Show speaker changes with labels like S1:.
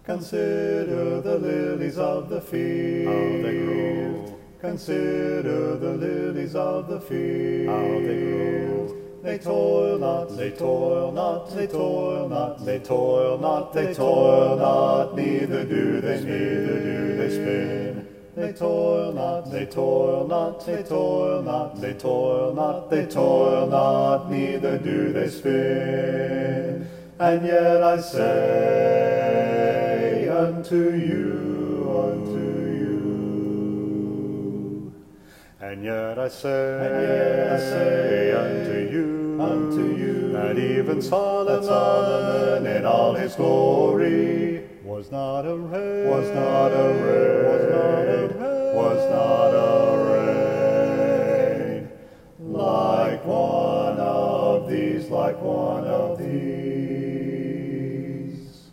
S1: Consider the lilies of the field.
S2: How they grow.
S1: Consider the lilies of the field.
S2: How they grow.
S1: They toil not, they toil not, they toil not, they toil not, they toil not, neither do they spin. They toil not, they toil not, they toil not, they toil not, they toil not, neither do they spin. And yet I say unto you, and yet I say unto you, that even Solomon in all his glory was not arrayed like one of these, like one of